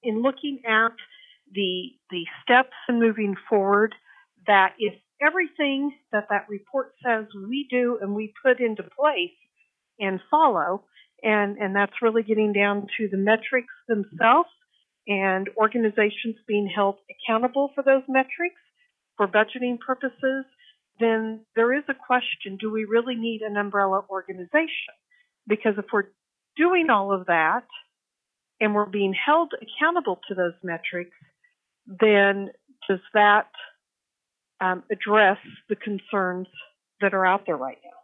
in looking at the steps and moving forward, that if everything that that report says we do and we put into place and follow, and that's really getting down to the metrics themselves and organizations being held accountable for those metrics for budgeting purposes, then there is a question, do we really need an umbrella organization? Because if we're doing all of that and we're being held accountable to those metrics, then does that address the concerns that are out there right now?